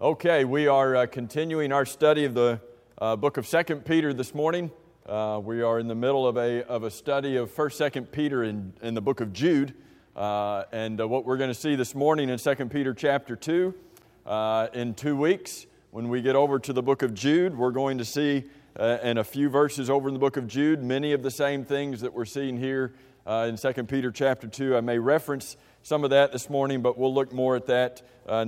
Okay, we are continuing our study of the book of 2 Peter this morning. We are in the middle of a study of 1st, 2nd Peter in the book of Jude. And what we're going to see this morning in 2 Peter chapter 2, in 2 weeks, when we get over to the book of Jude, we're going to see in a few verses over in the book of Jude, many of the same things that we're seeing here in 2 Peter chapter 2. I may reference some of that this morning, but we'll look more at that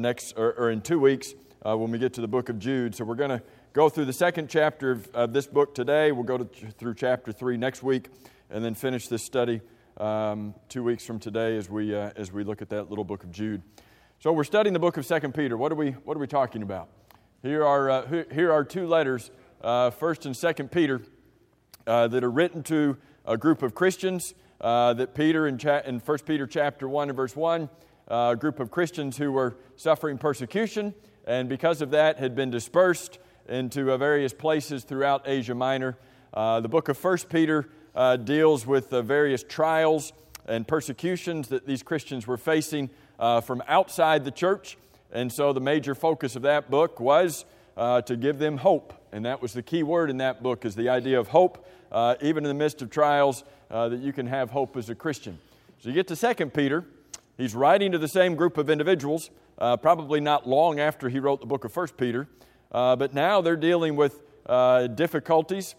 in 2 weeks when we get to the book of Jude. So we're going to go through the second chapter of this book today. We'll go through chapter 3 next week, and then finish this study 2 weeks from today as we look at that little book of Jude. So we're studying the book of 2 Peter. What are we talking about? Here are 2 letters, 1st and 2nd Peter, that are written to a group of Christians. That Peter in 1 Peter chapter 1 and verse 1, a group of Christians who were suffering persecution, and because of that had been dispersed into various places throughout Asia Minor. The book of 1 Peter deals with various trials and persecutions that these Christians were facing from outside the church, and so the major focus of that book was to give them hope, and that was the key word in that book, is the idea of hope, even in the midst of trials, that you can have hope as a Christian. So you get to 2 Peter. He's writing to the same group of individuals, probably not long after he wrote the book of 1 Peter, but now they're dealing with difficulties,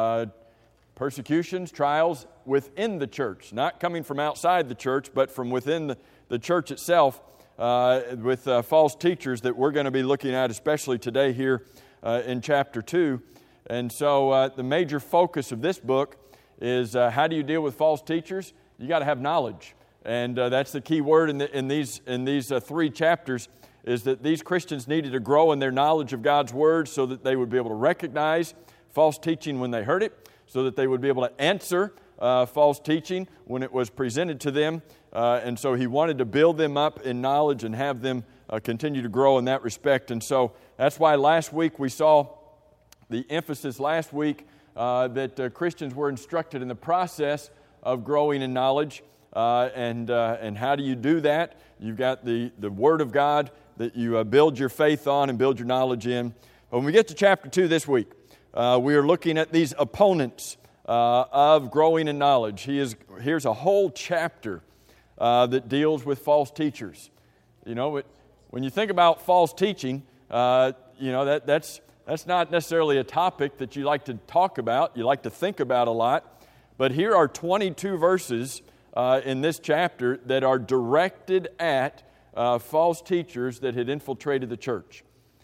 persecutions, trials within the church, not coming from outside the church, but from within the church itself, with false teachers that we're going to be looking at, especially today here in chapter 2. And so the major focus of this book is how do you deal with false teachers? You got to have knowledge, and that's the key word in these 3 chapters. Is that these Christians needed to grow in their knowledge of God's Word so that they would be able to recognize false teaching when they heard it, so that they would be able to answer false teaching when it was presented to them. And so he wanted to build them up in knowledge and have them continue to grow in that respect. And so that's why last week we saw the emphasis that Christians were instructed in the process of growing in knowledge. And how do you do that? You've got the Word of God that you build your faith on and build your knowledge in. But when we get to chapter 2 this week, we are looking at these opponents of growing in knowledge. Here's a whole chapter that deals with false teachers. You know, when you think about false teaching, that's not necessarily a topic that you like to talk about, you like to think about a lot. But here are 22 verses in this chapter that are directed at false teachers that had infiltrated the church.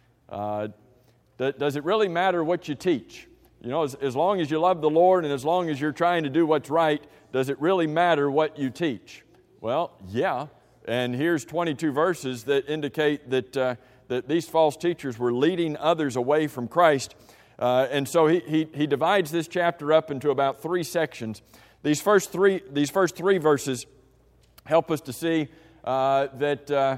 Does it really matter what you teach? You know, as long as you love the Lord and as long as you're trying to do what's right, does it really matter what you teach? Well, yeah. And here's 22 verses that indicate that these false teachers were leading others away from Christ. And so he divides this chapter up into about 3 sections. These first three verses help us to see that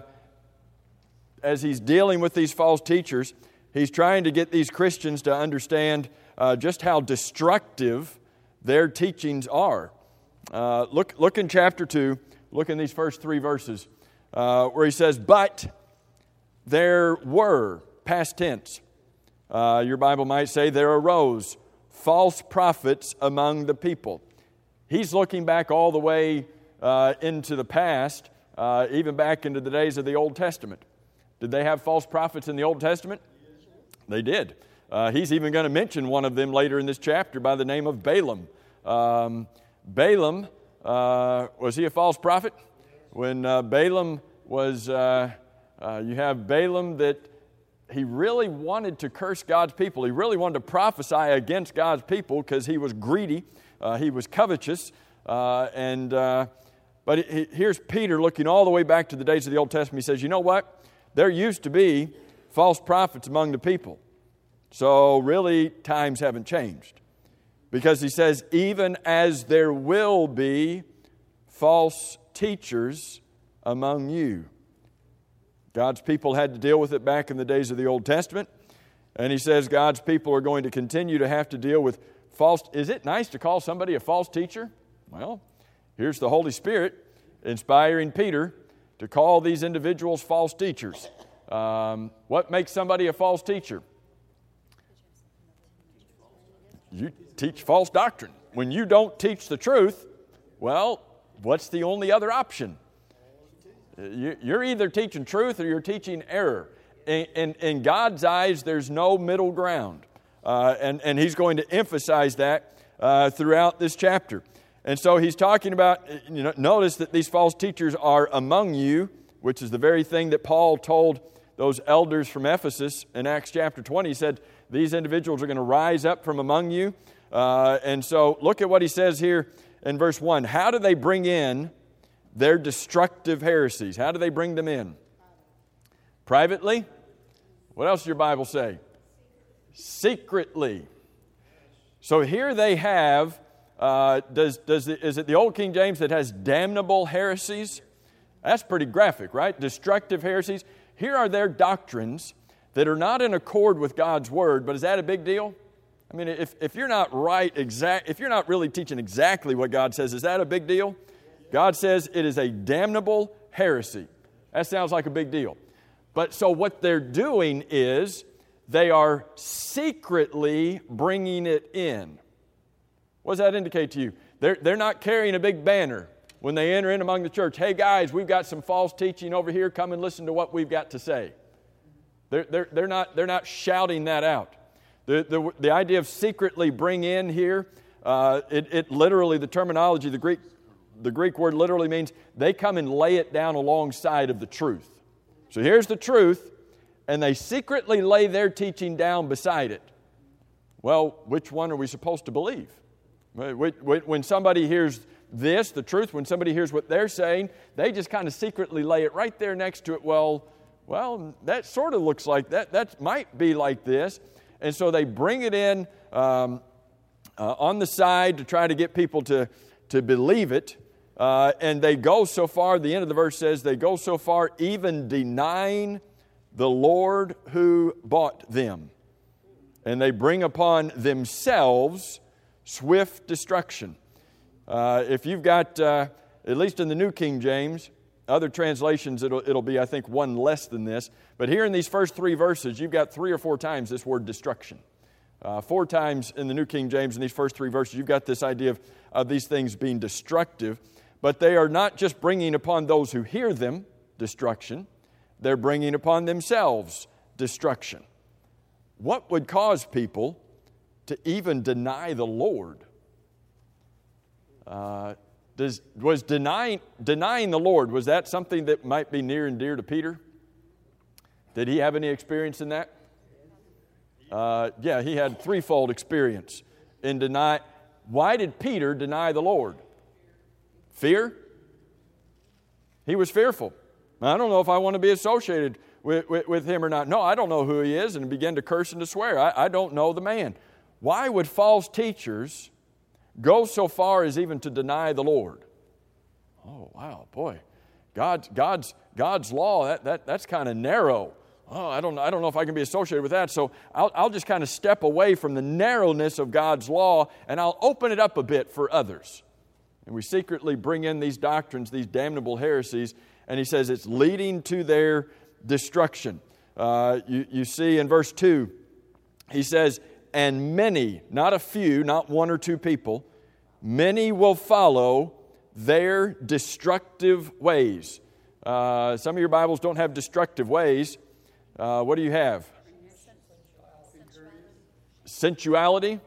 as he's dealing with these false teachers, he's trying to get these Christians to understand just how destructive their teachings are. Look in chapter 2, look in these first 3 verses, where he says, "But there were," past tense. Your Bible might say, "there arose false prophets among the people." He's looking back all the way into the past, even back into the days of the Old Testament. Did they have false prophets in the Old Testament? They did. He's even going to mention one of them later in this chapter by the name of Balaam. Balaam, was he a false prophet? When Balaam was, you have Balaam that he really wanted to curse God's people. He really wanted to prophesy against God's people because he was greedy. He was covetous. But here's Peter looking all the way back to the days of the Old Testament. He says, you know what? There used to be false prophets among the people. So really, times haven't changed. Because he says, even as there will be false teachers among you. God's people had to deal with it back in the days of the Old Testament. And he says God's people are going to continue to have to deal with false. Is it nice to call somebody a false teacher? Well, here's the Holy Spirit inspiring Peter to call these individuals false teachers. What makes somebody a false teacher? You teach false doctrine. When you don't teach the truth, well, what's the only other option? You're either teaching truth or you're teaching error. In God's eyes, there's no middle ground. And He's going to emphasize that throughout this chapter. And so He's talking about, notice that these false teachers are among you, which is the very thing that Paul told those elders from Ephesus in Acts chapter 20. He said, these individuals are going to rise up from among you. And so look at what he says here in verse 1. How do they bring in their destructive heresies? How do they bring them in? Privately? What else does your Bible say? Secretly. So here they have, is it the Old King James that has damnable heresies? That's pretty graphic, right? Destructive heresies. Here are their doctrines that are not in accord with God's Word, but is that a big deal? I mean, if you're not if you're not really teaching exactly what God says, is that a big deal? God says it is a damnable heresy. That sounds like a big deal. But so what they're doing is they are secretly bringing it in. What does that indicate to you? They're not carrying a big banner when they enter in among the church. Hey guys, we've got some false teaching over here. Come and listen to what we've got to say. They're not shouting that out. The idea of secretly bring in here, it literally, the terminology, the Greek word literally means they come and lay it down alongside of the truth. So here's the truth, and they secretly lay their teaching down beside it. Well, which one are we supposed to believe? When somebody hears this, the truth, when somebody hears what they're saying, they just kind of secretly lay it right there next to it. Well, that sort of looks like that. That might be like this. And so they bring it in on the side to try to get people to believe it. And they go so far, the end of the verse says, they go so far even denying the Lord who bought them. And they bring upon themselves swift destruction. If you've got, at least in the New King James, other translations it'll be, I think, one less than this. But here in these first three verses, you've got 3 or 4 times this word destruction. 4 times in the New King James in these first 3 verses, you've got this idea of these things being destructive. But they are not just bringing upon those who hear them destruction. They're bringing upon themselves destruction. What would cause people to even deny the Lord? Was denying the Lord, was that something that might be near and dear to Peter? Did he have any experience in that? Yeah, he had threefold experience in deny. Why did Peter deny the Lord? Fear? He was fearful. I don't know if I want to be associated with him or not. No, I don't know who he is, and began to curse and to swear. I don't know the man. Why would false teachers go so far as even to deny the Lord? Oh, wow, boy. God's law, that's kind of narrow. Oh, I don't know if I can be associated with that. So I'll just kind of step away from the narrowness of God's law, and I'll open it up a bit for others. And we secretly bring in these doctrines, these damnable heresies, and he says it's leading to their destruction. You see in verse 2, he says, and many, not a few, not 1 or 2 people, many will follow their destructive ways. Some of your Bibles don't have destructive ways. What do you have? Sensuality.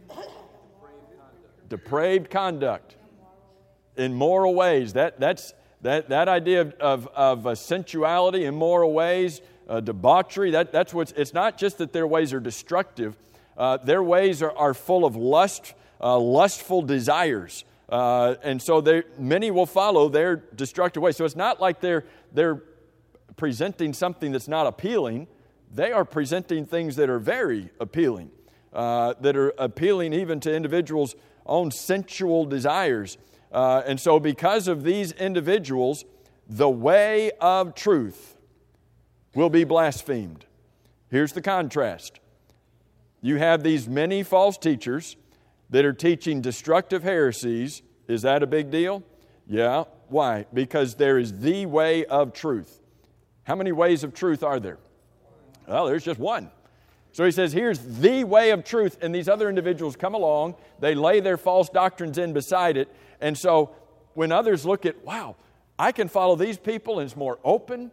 Depraved conduct. Immoral ways. That idea of sensuality, immoral ways, debauchery. That's what's. It's not just that their ways are destructive. Their ways are full of lustful desires. And so many will follow their destructive ways. So it's not like they're presenting something that's not appealing. They are presenting things that are very appealing, that are appealing even to individuals' own sensual desires. And so because of these individuals, the way of truth will be blasphemed. Here's the contrast. You have these many false teachers that are teaching destructive heresies. Is that a big deal? Yeah. Why? Because there is the way of truth. How many ways of truth are there? Well, there's just one. So he says, here's the way of truth, and these other individuals come along, they lay their false doctrines in beside it, and so when others look at, wow, I can follow these people and it's more open,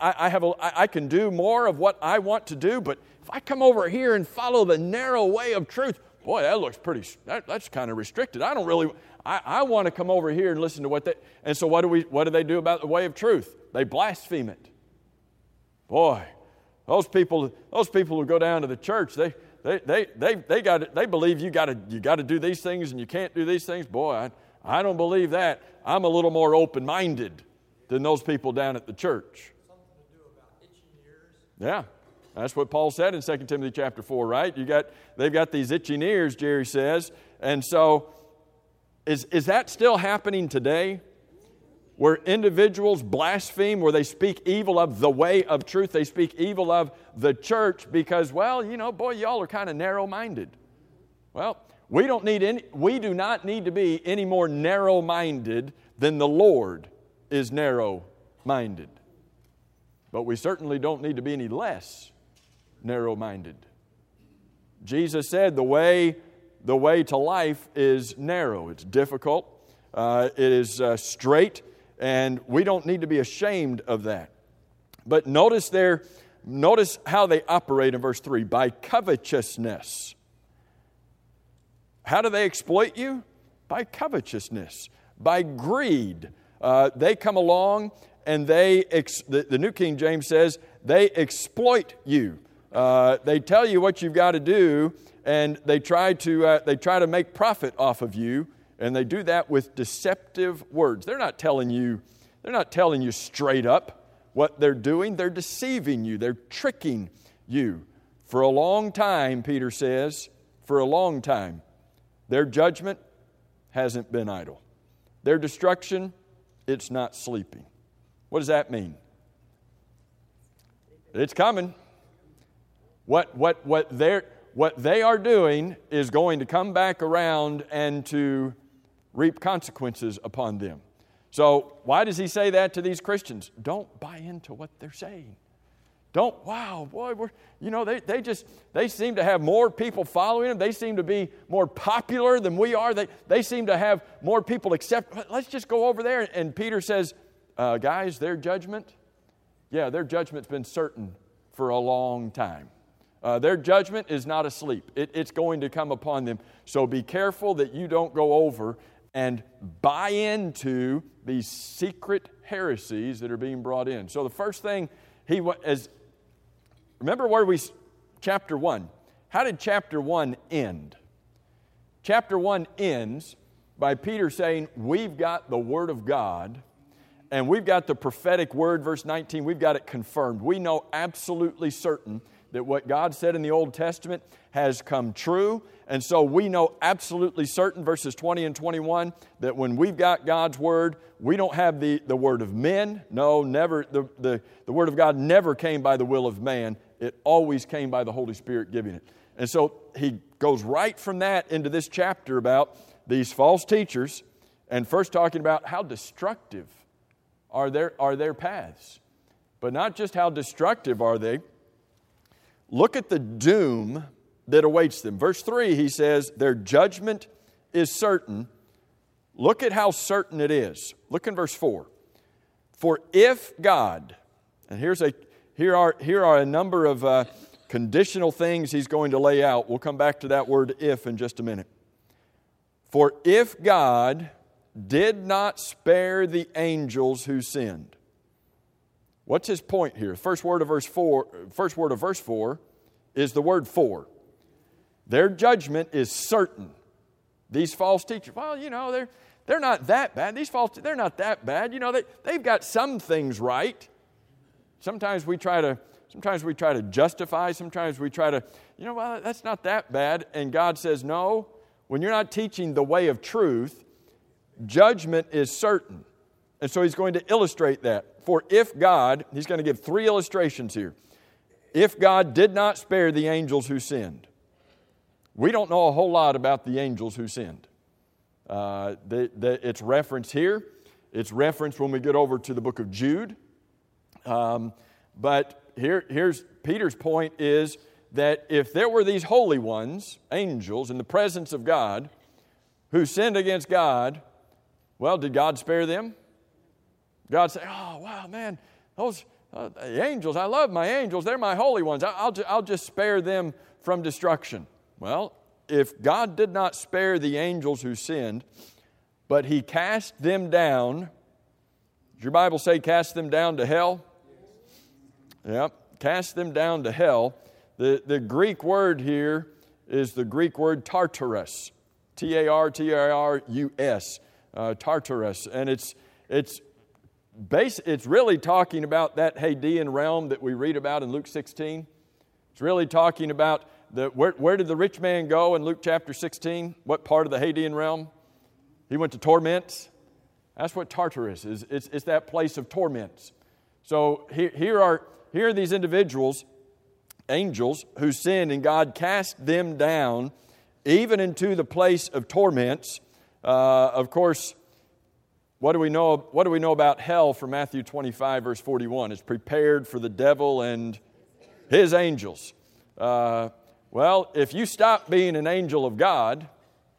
I can do more of what I want to do, but if I come over here and follow the narrow way of truth, boy, that looks that's kind of restricted. I don't really, I want to come over here and listen to and so what do they do about the way of truth? They blaspheme it. Boy, those people who go down to the church, they believe you got to do these things and you can't do these things. Boy, I don't believe that. I'm a little more open-minded than those people down at the church. Something to do about itching ears. Yeah, that's what Paul said in 2 Timothy chapter 4, right? They've got these itching ears, Jerry says, and so is that still happening today? Where individuals blaspheme, where they speak evil of the way of truth, they speak evil of the church because, well, boy, y'all are kind of narrow-minded. Well, we do not need to be any more narrow-minded than the Lord is narrow-minded. But we certainly don't need to be any less narrow-minded. Jesus said the way to life is narrow. It's difficult. It is straight. And we don't need to be ashamed of that. But notice how they operate in verse 3. By covetousness. How do they exploit you? By covetousness. By greed. They come along and the New King James says, they exploit you. They tell you what you've got to do, and they try to make profit off of you. And they do that with deceptive words. They're not telling you straight up what they're doing. They're deceiving you. They're tricking you. For a long time, Peter says, for a long time, their judgment hasn't been idle. Their destruction, it's not sleeping. What does that mean? It's coming. What they are doing is going to come back around and to reap consequences upon them. So why does he say that to these Christians? Don't buy into what they're saying. They seem to have more people following them. They seem to be more popular than we are. They seem to have more people accept. Let's just go over there. And Peter says, guys, their judgment's been certain for a long time. Their judgment is not asleep. It's going to come upon them. So be careful that you don't go over and buy into these secret heresies that are being brought in. So the first thing remember chapter 1. How did chapter 1 end? Chapter 1 ends by Peter saying, we've got the Word of God, and we've got the prophetic word, verse 19, we've got it confirmed. We know absolutely certain that what God said in the Old Testament has come true. And so we know absolutely certain, verses 20 and 21, that when we've got God's Word, we don't have the word of men. No, never. The Word of God never came by the will of man. It always came by the Holy Spirit giving it. And so he goes right from that into this chapter about these false teachers, and first talking about how destructive are their paths. But not just how destructive are they. Look at the doom that awaits them. Verse 3, he says, their judgment is certain. Look at how certain it is. Look in verse 4. For if God, and here are a number of conditional things he's going to lay out. We'll come back to that word if in just a minute. For if God did not spare the angels who sinned. What's his point here? First word of verse 4 is the word for. Their judgment is certain. These false teachers, they're not that bad. They're not that bad. They've got some things right. Sometimes we try to justify. Sometimes we try to, that's not that bad. And God says, no, when you're not teaching the way of truth, judgment is certain. And so he's going to illustrate that. For if God, he's going to give 3 illustrations here. If God did not spare the angels who sinned. We don't know a whole lot about the angels who sinned. It's referenced here. It's referenced when we get over to the book of Jude. But here's Peter's point is that if there were these holy ones, angels, in the presence of God, who sinned against God, well, did God spare them? God said, oh, wow, man, those the angels, I love my angels. They're my holy ones. I'll just spare them from destruction. Well, if God did not spare the angels who sinned, but He cast them down, does your Bible say cast them down to hell? Yep, cast them down to hell. The Greek word here is the Greek word Tartarus, Tartarus, Tartarus, and it's really talking about that Hadean realm that we read about in Luke 16. It's really talking about where did the rich man go in Luke chapter 16? What part of the Hadean realm? He went to torments. That's what Tartarus is. It's that place of torments. So here are these individuals, angels, who sinned, and God cast them down even into the place of torments. Of course, what do we know about hell from Matthew 25, verse 41? It's prepared for the devil and his angels. Well, if you stop being an angel of God,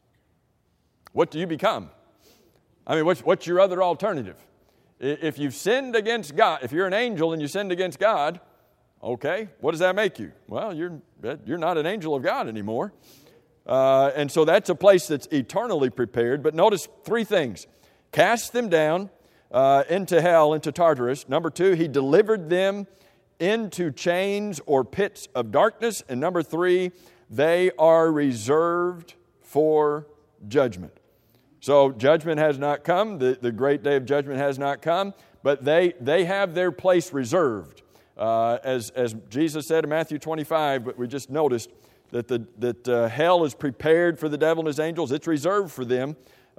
what do you become? I mean, what's your other alternative? If you've sinned against God, if you're an angel and you sinned against God, okay, what does that make you? Well, you're not an angel of God anymore. And so that's a place that's eternally prepared. But notice three things. Cast them down into hell, into Tartarus. Number two, He delivered them into chains or pits of darkness. And number three, they are reserved for judgment. So judgment has not come. The great day of judgment has not come. But they have their place reserved. As Jesus said in Matthew 25, but we just noticed that hell is prepared for the devil and his angels. It's reserved for them.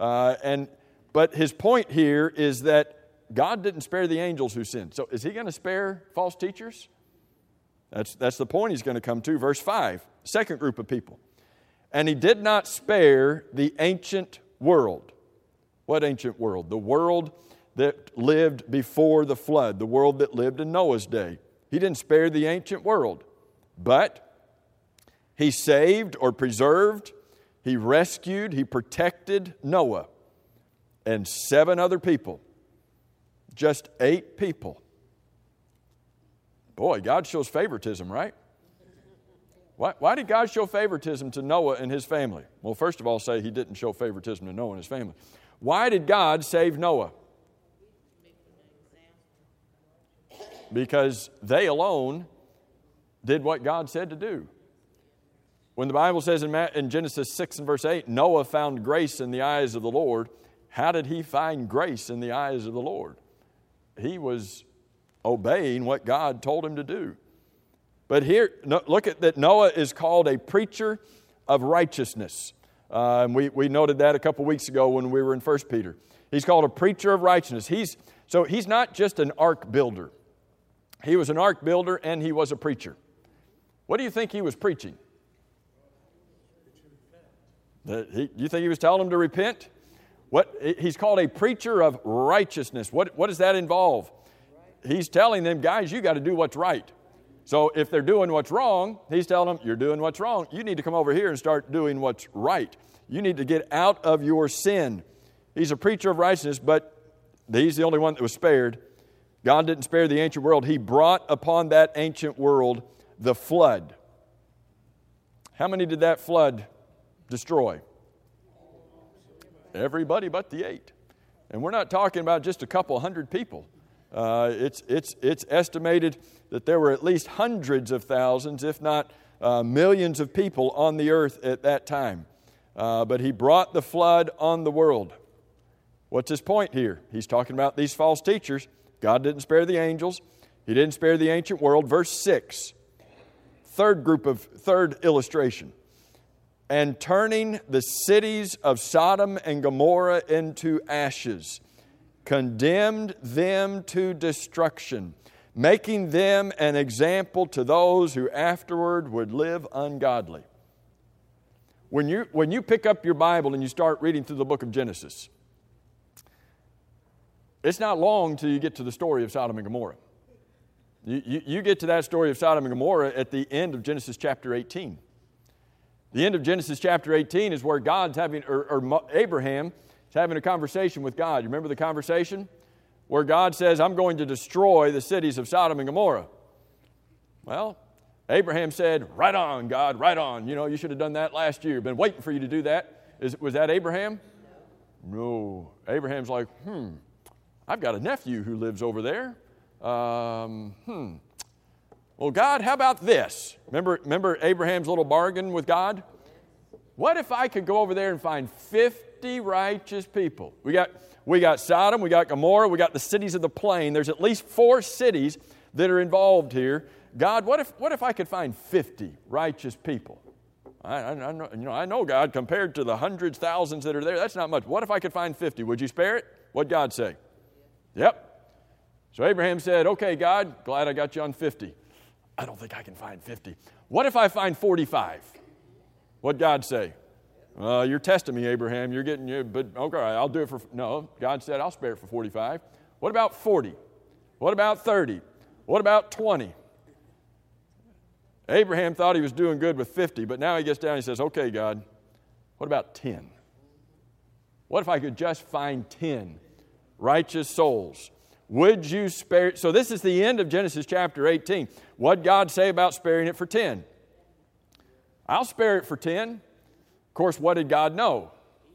But his point here is that God didn't spare the angels who sinned. So is He going to spare false teachers? That's the point He's going to come to. Verse 5, second group of people. And He did not spare the ancient world. What ancient world? The world that lived before the flood, the world that lived in Noah's day. He didn't spare the ancient world, but He saved or preserved, He rescued, He protected Noah and 7 other people. Just 8 people. Boy, God shows favoritism, right? Why did God show favoritism to Noah and his family? Well, first of all, say He didn't show favoritism to Noah and his family. Why did God save Noah? Because they alone did what God said to do. When the Bible says in Genesis 6 and verse 8, Noah found grace in the eyes of the Lord, how did he find grace in the eyes of the Lord? He was obeying what God told him to do. But here, look at that Noah is called a preacher of righteousness. And we noted that a couple weeks ago when we were in 1 Peter. He's called a preacher of righteousness. He's not just an ark builder. He was an ark builder and he was a preacher. What do you think he was preaching? You think he was telling them to repent? He's called a preacher of righteousness. What does that involve? He's telling them, guys, you got to do what's right. So if they're doing what's wrong, he's telling them, you're doing what's wrong. You need to come over here and start doing what's right. You need to get out of your sin. He's a preacher of righteousness, but he's the only one that was spared. God didn't spare the ancient world. He brought upon that ancient world the flood. How many did that flood destroy? Everybody but the 8. And we're not talking about just a couple hundred people. It's estimated that there were at least hundreds of thousands, if not millions of people on the earth at that time. But He brought the flood on the world. What's his point here? He's talking about these false teachers. God didn't spare the angels. He didn't spare the ancient world. Verse 6, third illustration. And turning the cities of Sodom and Gomorrah into ashes, condemned them to destruction, making them an example to those who afterward would live ungodly. When you pick up your Bible and you start reading through the book of Genesis, it's not long till you get to the story of Sodom and Gomorrah. You get to that story of Sodom and Gomorrah at the end of Genesis chapter 18. The end of Genesis chapter 18 is where God's having, or Abraham is having a conversation with God. You remember the conversation? Where God says, I'm going to destroy the cities of Sodom and Gomorrah. Well, Abraham said, right on, God, right on. You know, you should have done that last year. Been waiting for you to do that. Was that Abraham? No. Abraham's like, I've got a nephew who lives over there. Well, God, how about this? Remember Abraham's little bargain with God? What if I could go over there and find 50 righteous people? We got Sodom, we got Gomorrah, we got the cities of the plain. There's at least 4 cities that are involved here. God, what if I could find 50 righteous people? I know, God, compared to the hundreds, thousands that are there, that's not much. What if I could find 50? Would you spare it? What'd God say? Yep. So Abraham said, okay, God, glad I got you on 50. I don't think I can find 50. What if I find 45? What'd God say? You're testing me, Abraham. You're getting you, but okay, I'll do it for, no, God said I'll spare it for 45. What about 40? What about 30? What about 20? Abraham thought he was doing good with 50, but now he gets down and he says, okay, God, what about 10? What if I could just find 10 righteous souls? Would you spare it? So this is the end of Genesis chapter 18. What'd God say about sparing it for 10? I'll spare it for 10. Of course, what did God know?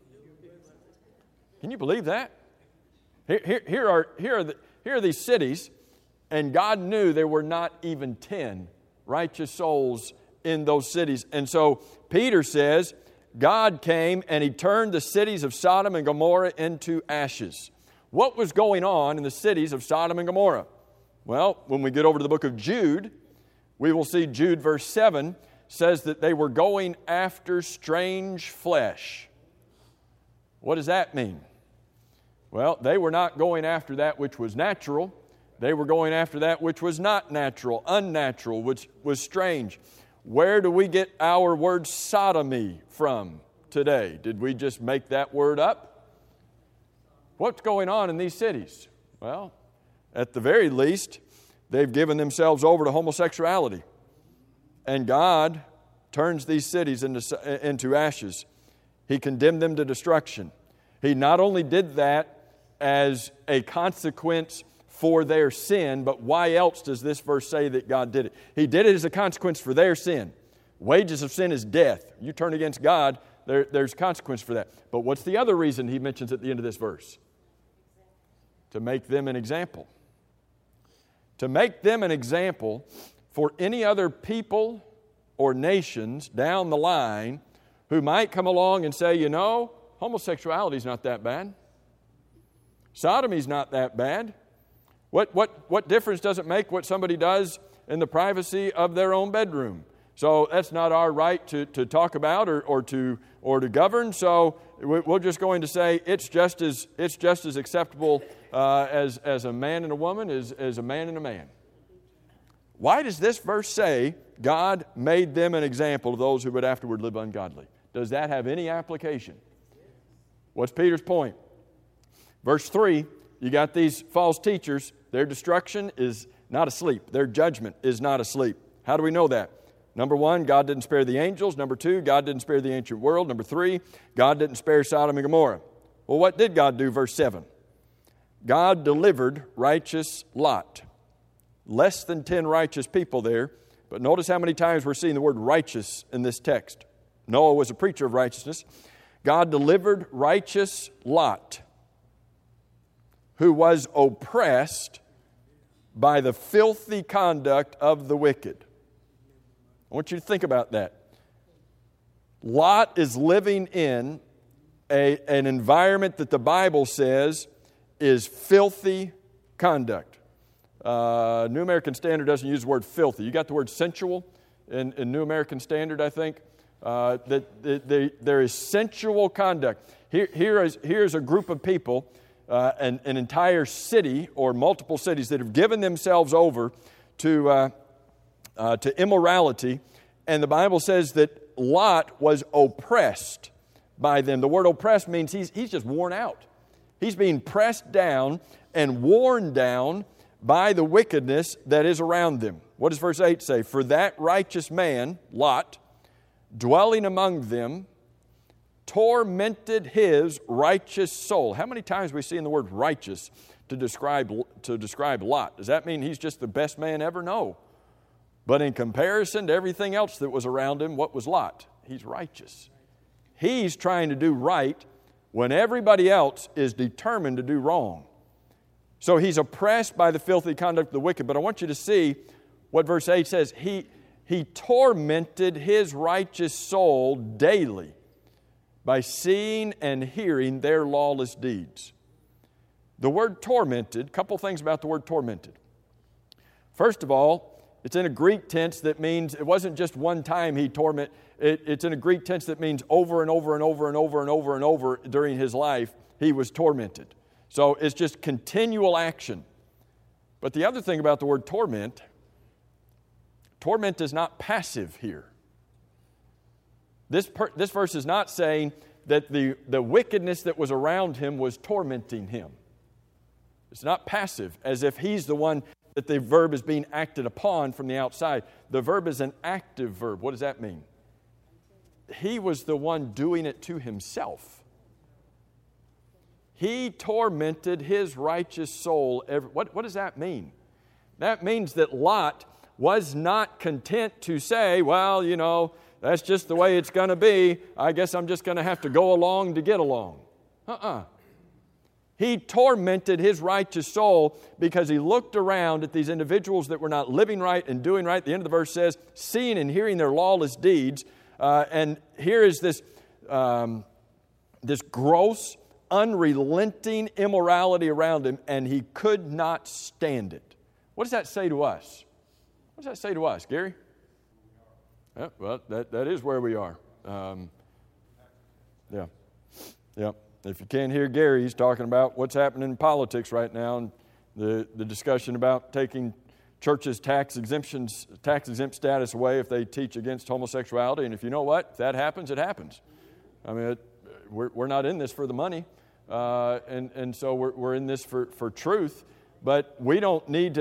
Can you believe that? Here are these cities, and God knew there were not even 10 righteous souls in those cities. And so Peter says, God came and He turned the cities of Sodom and Gomorrah into ashes. What was going on in the cities of Sodom and Gomorrah? Well, when we get over to the book of Jude, we will see Jude verse 7 says that they were going after strange flesh. What does that mean? Well, they were not going after that which was natural. They were going after that which was not natural, unnatural, which was strange. Where do we get our word sodomy from today? Did we just make that word up? What's going on in these cities? Well, at the very least, they've given themselves over to homosexuality. And God turns these cities into ashes. He condemned them to destruction. He not only did that as a consequence for their sin, but why else does this verse say that God did it? He did it as a consequence for their sin. Wages of sin is death. You turn against God, there's consequence for that. But what's the other reason he mentions at the end of this verse? To make them an example. To make them an example for any other people or nations down the line who might come along and say, you know, homosexuality is not that bad. Sodomy is not that bad. What difference does it make what somebody does in the privacy of their own bedroom? So that's not our right to talk about or to govern. So we're just going to say it's just as acceptable as a man and a woman as a man and a man. Why does this verse say God made them an example of those who would afterward live ungodly? Does that have any application? What's Peter's point? Verse 3, you got these false teachers. Their destruction is not asleep. Their judgment is not asleep. How do we know that? Number 1, God didn't spare the angels. Number 2, God didn't spare the ancient world. Number 3, God didn't spare Sodom and Gomorrah. Well, what did God do? Verse 7. God delivered righteous Lot. Less than 10 righteous people there. But notice how many times we're seeing the word righteous in this text. Noah was a preacher of righteousness. God delivered righteous Lot, who was oppressed by the filthy conduct of the wicked. I want you to think about that. Lot is living in an environment that the Bible says is filthy conduct. New American Standard doesn't use the word filthy. You got the word sensual in New American Standard, I think. There is sensual conduct. Here's a group of people, an entire city or multiple cities that have given themselves over to immorality. And the Bible says that Lot was oppressed by them. The word oppressed means he's just worn out. He's being pressed down and worn down by the wickedness that is around them. What does verse 8 say? For that righteous man, Lot, dwelling among them, tormented his righteous soul. How many times we see in the word righteous to describe Lot? Does that mean he's just the best man ever? No. But in comparison to everything else that was around him, what was Lot? He's righteous. He's trying to do right when everybody else is determined to do wrong. So he's oppressed by the filthy conduct of the wicked. But I want you to see what verse 8 says. He tormented his righteous soul daily by seeing and hearing their lawless deeds. The word tormented, a couple things about the word tormented. First of all, it's in a Greek tense that means it wasn't just one time he tormented. It's in a Greek tense that means over and over and over and over and over and over during his life, he was tormented. So it's just continual action. But the other thing about the word torment is not passive here. This verse is not saying that the wickedness that was around him was tormenting him. It's not passive, as if he's the one that the verb is being acted upon from the outside. The verb is an active verb. What does that mean? He was the one doing it to himself. He tormented his righteous soul. What does that mean? That means that Lot was not content to say, well, you know, that's just the way it's going to be. I guess I'm just going to have to go along to get along. He tormented his righteous soul because he looked around at these individuals that were not living right and doing right. The end of the verse says, seeing and hearing their lawless deeds. And here is this gross, unrelenting immorality around him, and he could not stand it. What does that say to us? What does that say to us, Gary? Yeah, well, that is where we are. Yeah. If you can't hear Gary, he's talking about what's happening in politics right now, and the discussion about taking churches' tax exempt status away if they teach against homosexuality. And if you know what, if that happens, it happens. I mean, we're not in this for the money, and so we're in this for truth. But we don't need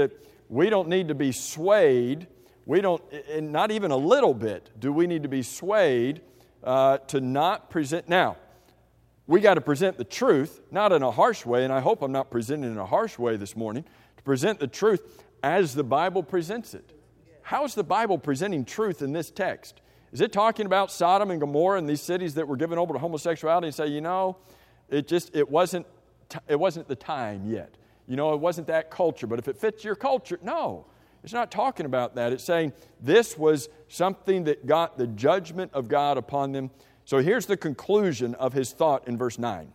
to be swayed. And not even a little bit do we need to be swayed to not present. Now, we got to present the truth, not in a harsh way, and I hope I'm not presenting in a harsh way this morning, to present the truth as the Bible presents it. How is the Bible presenting truth in this text? Is it talking about Sodom and Gomorrah and these cities that were given over to homosexuality and say, you know, it wasn't the time yet. You know, it wasn't that culture, but if it fits your culture, no. It's not talking about that. It's saying this was something that got the judgment of God upon them. So here's the conclusion of his thought in verse 9.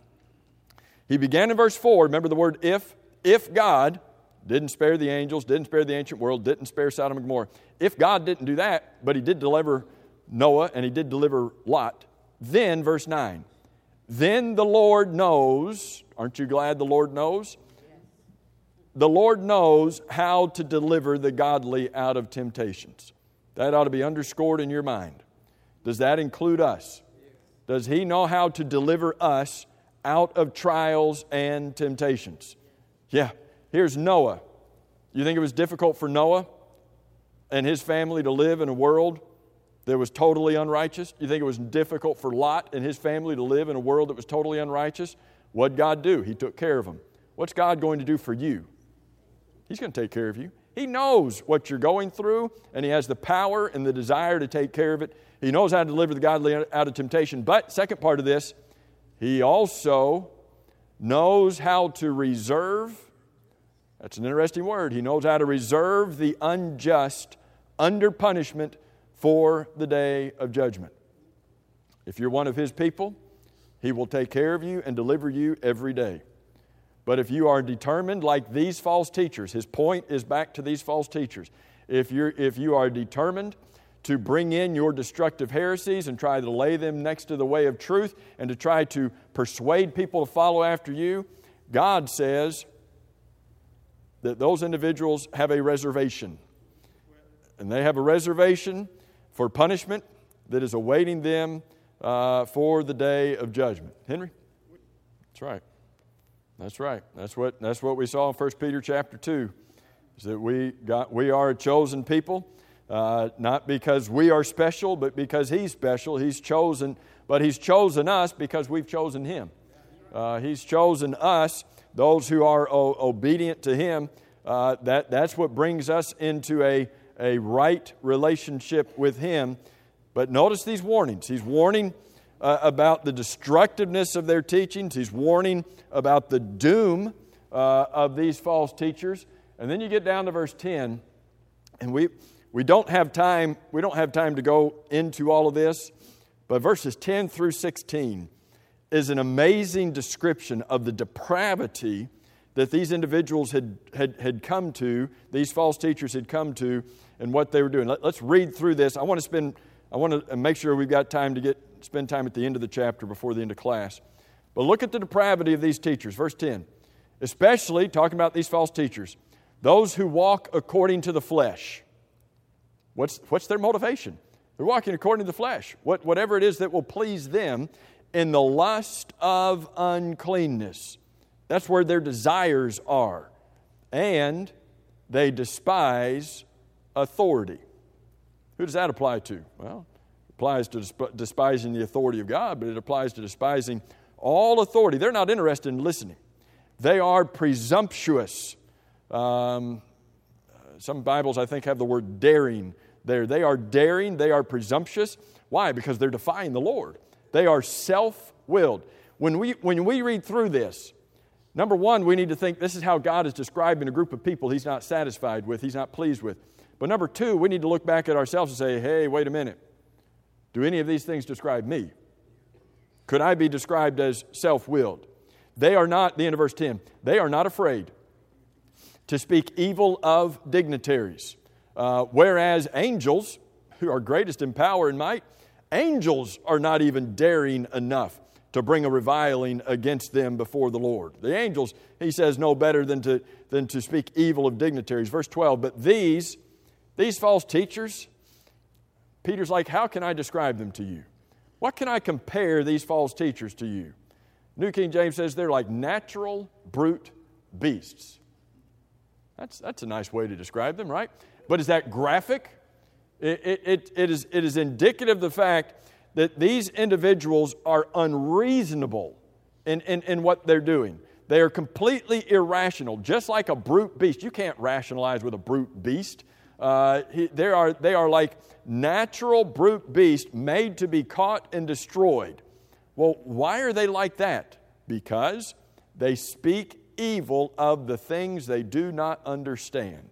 He began in verse 4, remember the word if God didn't spare the angels, didn't spare the ancient world, didn't spare Sodom and Gomorrah. If God didn't do that, but he did deliver Noah and he did deliver Lot, then verse 9, then the Lord knows, aren't you glad the Lord knows? The Lord knows how to deliver the godly out of temptations. That ought to be underscored in your mind. Does that include us? Does he know how to deliver us out of trials and temptations? Yeah. Here's Noah. You think it was difficult for Noah and his family to live in a world that was totally unrighteous? You think it was difficult for Lot and his family to live in a world that was totally unrighteous? What did God do? He took care of them. What's God going to do for you? He's going to take care of you. He knows what you're going through, and he has the power and the desire to take care of it. He knows how to deliver the godly out of temptation. But, second part of this, he also knows how to reserve. That's an interesting word. He knows how to reserve the unjust under punishment for the day of judgment. If you're one of his people, he will take care of you and deliver you every day. But if you are determined, like these false teachers, his point is back to these false teachers. If you are determined to bring in your destructive heresies and try to lay them next to the way of truth and to try to persuade people to follow after you, God says that those individuals have a reservation. And they have a reservation for punishment that is awaiting them for the day of judgment. Henry? That's right. That's right. That's what we saw in 1 Peter chapter 2. is that we are a chosen people, not because we are special, but because He's special. He's chosen, but He's chosen us because we've chosen Him. He's chosen us, those who are obedient to Him. That's what brings us into a right relationship with Him. But notice these warnings. He's warning about the destructiveness of their teachings. He's warning about the doom of these false teachers. And then you get down to verse 10, and we don't have time to go into all of this, but verses 10 through 16 is an amazing description of the depravity that these individuals had come to, these false teachers had come to, and what they were doing. Let's read through this. I want to make sure we've got time to spend time at the end of the chapter before the end of class. But look at the depravity of these teachers. Verse 10, especially talking about these false teachers, those who walk according to the flesh. What's their motivation? They're walking according to the flesh. Whatever it is that will please them in the lust of uncleanness. That's where their desires are. And they despise authority. Who does that apply to? Well, it applies to despising the authority of God, but it applies to despising all authority. They're not interested in listening. They are presumptuous. Some Bibles, I think, have the word daring there. They are daring. They are presumptuous. Why? Because they're defying the Lord. They are self-willed. When we read through this, number one, we need to think this is how God is describing a group of people He's not satisfied with, He's not pleased with. But number two, we need to look back at ourselves and say, hey, wait a minute. Do any of these things describe me? Could I be described as self-willed? They are not, the end of verse 10, they are not afraid to speak evil of dignitaries. Whereas angels, who are greatest in power and might, angels are not even daring enough to bring a reviling against them before the Lord. The angels, he says, know better than to speak evil of dignitaries. Verse 12, but these false teachers, Peter's like, how can I describe them to you? What can I compare these false teachers to you? New King James says they're like natural brute beasts. That's a nice way to describe them, right? But is that graphic? It is indicative of the fact that these individuals are unreasonable in what they're doing. They are completely irrational, just like a brute beast. You can't rationalize with a brute beast. They are like natural brute beasts made to be caught and destroyed. Well, why are they like that? Because they speak evil of the things they do not understand.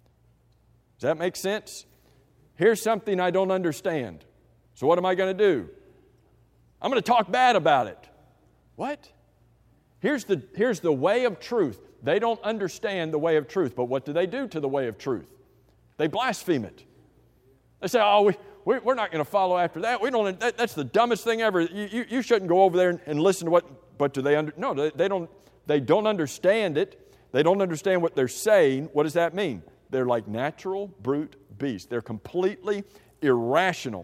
Does that make sense? Here's something I don't understand. So what am I going to do? I'm going to talk bad about it. What? Here's the way of truth. They don't understand the way of truth, but what do they do to the way of truth? They blaspheme it. They say, oh, we're not going to follow after that. That's the dumbest thing ever. You shouldn't go over there and listen to what, but do they no, they don't understand it. They don't understand what they're saying. What does that mean? They're like natural brute beasts. They're completely irrational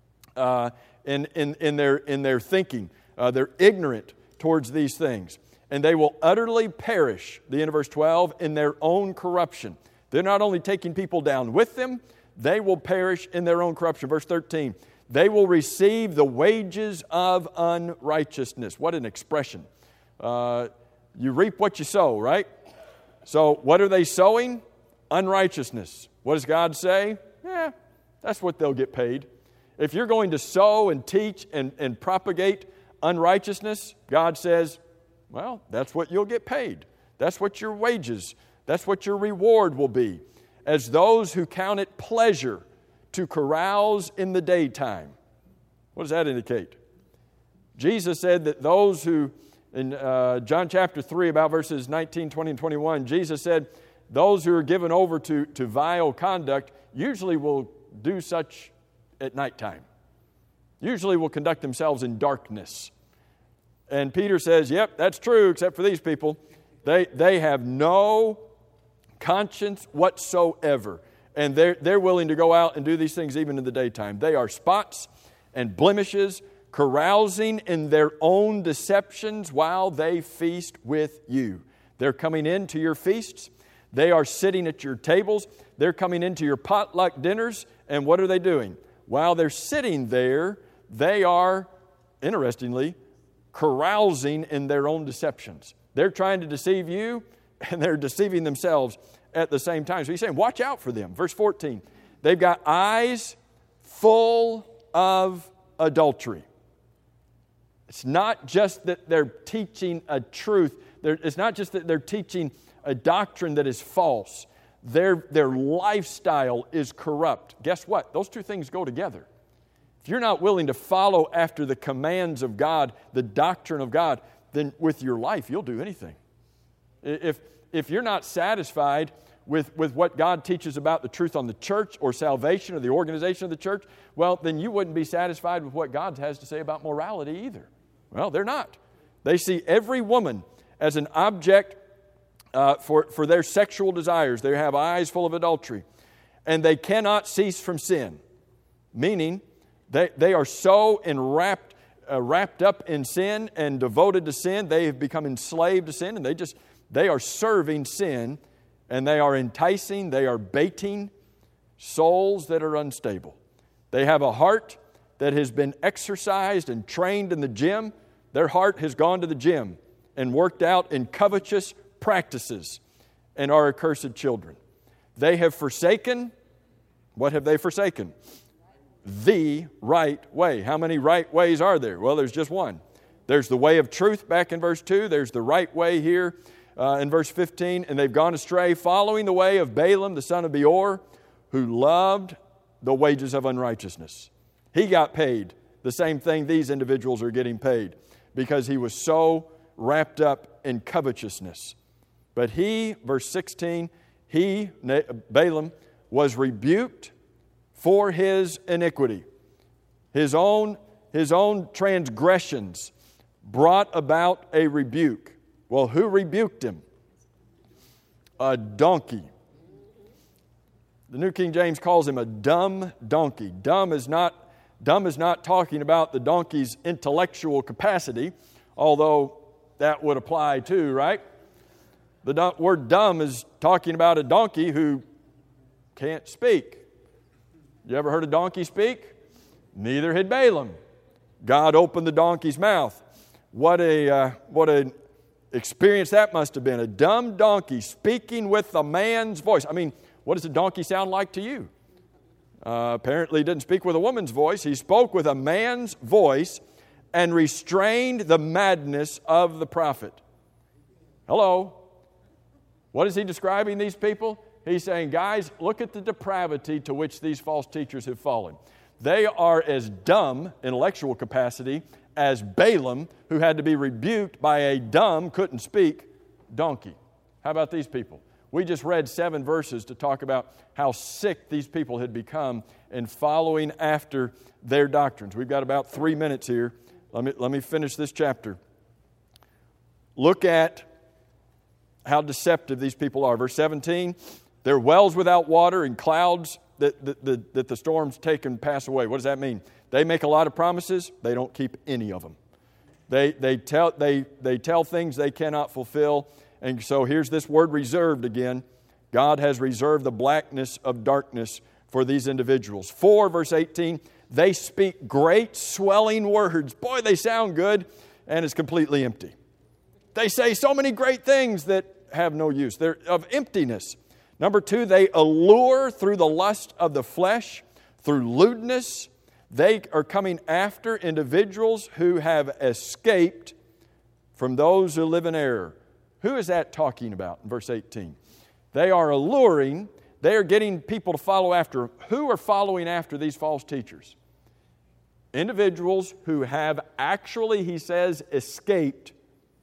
in their thinking. They're ignorant towards these things. And they will utterly perish, the end of verse 12, in their own corruption. They're not only taking people down with them, they will perish in their own corruption. Verse 13, they will receive the wages of unrighteousness. What an expression. You reap what you sow, right? So what are they sowing? Unrighteousness. What does God say? That's what they'll get paid. If you're going to sow and teach and propagate unrighteousness, God says, well, that's what you'll get paid. That's what your wages, that's what your reward will be. As those who count it pleasure to carouse in the daytime. What does that indicate? Jesus said that those who, in John chapter 3, about verses 19, 20, and 21, Jesus said, those who are given over to vile conduct usually will do such at nighttime. Usually will conduct themselves in darkness. And Peter says, yep, that's true, except for these people. They have no conscience whatsoever. And they're willing to go out and do these things even in the daytime. They are spots and blemishes, carousing in their own deceptions while they feast with you. They're coming into your feasts. They are sitting at your tables. They're coming into your potluck dinners. And what are they doing? While they're sitting there, they are, interestingly, carousing in their own deceptions. They're trying to deceive you, and they're deceiving themselves at the same time. So he's saying, watch out for them. Verse 14, they've got eyes full of adultery. It's not just that they're teaching a truth. It's not just that they're teaching a doctrine that is false. Their lifestyle is corrupt. Guess what? Those two things go together. If you're not willing to follow after the commands of God, the doctrine of God, then with your life, you'll do anything. If you're not satisfied with what God teaches about the truth on the church or salvation or the organization of the church, well, then you wouldn't be satisfied with what God has to say about morality either. Well, they're not. They see every woman as an object for their sexual desires. They have eyes full of adultery. And they cannot cease from sin. Meaning, they are so wrapped up in sin and devoted to sin, they have become enslaved to sin, and they are serving sin, and they are enticing, they are baiting souls that are unstable. They have a heart that has been exercised and trained in the gym. Their heart has gone to the gym and worked out in covetous practices and are accursed children. They have forsaken, what have they forsaken? The right way. How many right ways are there? Well, there's just one. There's the way of truth back in verse 2. There's the right way here in verse 15. And they've gone astray, following the way of Balaam, the son of Beor, who loved the wages of unrighteousness. He got paid the same thing these individuals are getting paid because he was so wrapped up in covetousness. But he, verse 16, Balaam, was rebuked for his iniquity. His own transgressions brought about a rebuke. Well, who rebuked him? A donkey. The New King James calls him a dumb donkey. Dumb is not talking about the donkey's intellectual capacity, although that would apply too, right? The word dumb is talking about a donkey who can't speak. You ever heard a donkey speak? Neither had Balaam. God opened the donkey's mouth. What an experience that must have been. A dumb donkey speaking with a man's voice. I mean, what does a donkey sound like to you? Apparently he didn't speak with a woman's voice. He spoke with a man's voice and restrained the madness of the prophet. Hello? What is he describing these people? He's saying, guys, look at the depravity to which these false teachers have fallen. They are as dumb, intellectual capacity, as Balaam, who had to be rebuked by a dumb, couldn't speak, donkey. How about these people? We just read 7 verses to talk about how sick these people had become in following after their doctrines. We've got about 3 minutes here. Let me finish this chapter. Look at how deceptive these people are. Verse 17, they're wells without water and clouds that the storms take and pass away. What does that mean? They make a lot of promises. They don't keep any of them. They tell things they cannot fulfill. And so here's this word reserved again. God has reserved the blackness of darkness for these individuals. 4, verse 18, they speak great swelling words. Boy, they sound good, and it's completely empty. They say so many great things that have no use. They're of emptiness. Number 2, they allure through the lust of the flesh, through lewdness. They are coming after individuals who have escaped from those who live in error. Who is that talking about in verse 18? They are alluring. They are getting people to follow after. Who are following after these false teachers? Individuals who have actually, he says, escaped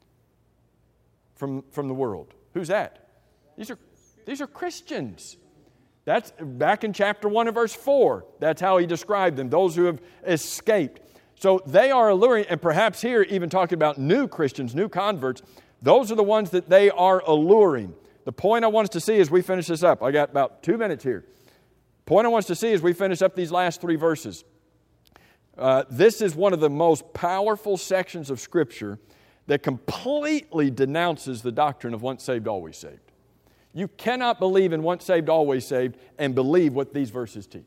from the world. Who's that? These are Christians. That's back in chapter 1 and verse 4. That's how he described them, those who have escaped. So they are alluring, and perhaps here even talking about new Christians, new converts. Those are the ones that they are alluring. The point I want us to see as we finish this up, I got about 2 minutes here. The point I want us to see as we finish up these last 3 verses. This is one of the most powerful sections of Scripture that completely denounces the doctrine of once saved, always saved. You cannot believe in once saved, always saved and believe what these verses teach.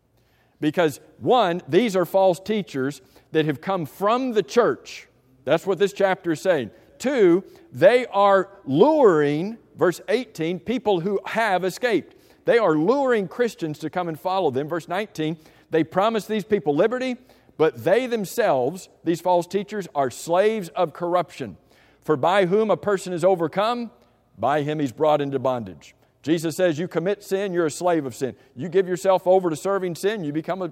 Because one, these are false teachers that have come from the church. That's what this chapter is saying. Two, they are luring, verse 18, people who have escaped. They are luring Christians to come and follow them. Verse 19, they promise these people liberty, but they themselves, these false teachers, are slaves of corruption. For by whom a person is overcome, by him he's brought into bondage. Jesus says you commit sin, you're a slave of sin. You give yourself over to serving sin, you become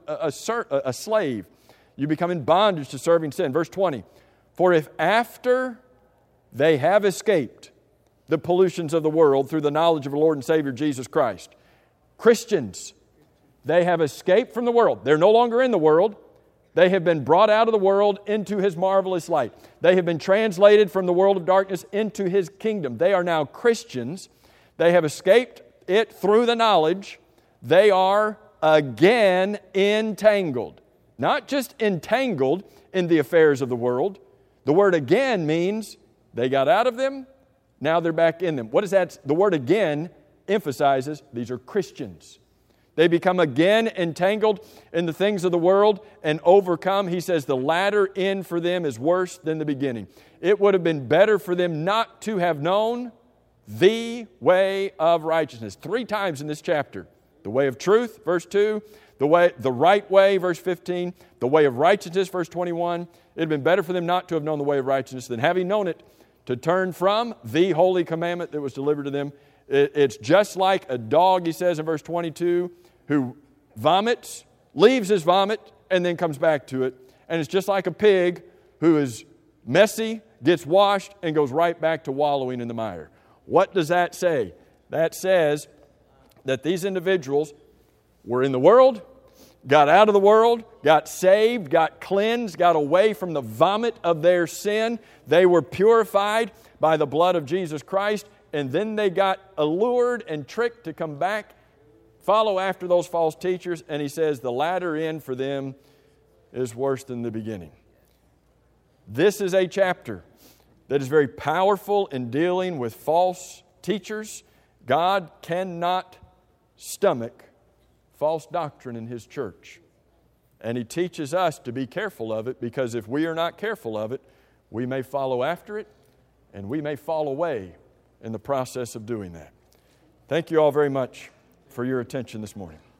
a slave. You become in bondage to serving sin. Verse 20, for if after they have escaped the pollutions of the world through the knowledge of the Lord and Savior Jesus Christ, Christians, they have escaped from the world. They're no longer in the world. They have been brought out of the world into His marvelous light. They have been translated from the world of darkness into His kingdom. They are now Christians. They have escaped it through the knowledge. They are again entangled. Not just entangled in the affairs of the world. The word again means they got out of them, now they're back in them. What is that? The word again emphasizes these are Christians. They become again entangled in the things of the world and overcome. He says the latter end for them is worse than the beginning. It would have been better for them not to have known the way of righteousness. 3 times in this chapter. The way of truth, verse 2. The right way, verse 15. The way of righteousness, verse 21. It would have been better for them not to have known the way of righteousness than having known it, to turn from the holy commandment that was delivered to them. It's just like a dog, he says in verse 22, who vomits, leaves his vomit, and then comes back to it. And it's just like a pig who is messy, gets washed, and goes right back to wallowing in the mire. What does that say? That says that these individuals were in the world, got out of the world, got saved, got cleansed, got away from the vomit of their sin. They were purified by the blood of Jesus Christ, and then they got allured and tricked to come back, follow after those false teachers, and he says the latter end for them is worse than the beginning. This is a chapter that is very powerful in dealing with false teachers. God cannot stomach false doctrine in His church. And He teaches us to be careful of it, because if we are not careful of it, we may follow after it, and we may fall away in the process of doing that. Thank you all very much for your attention this morning.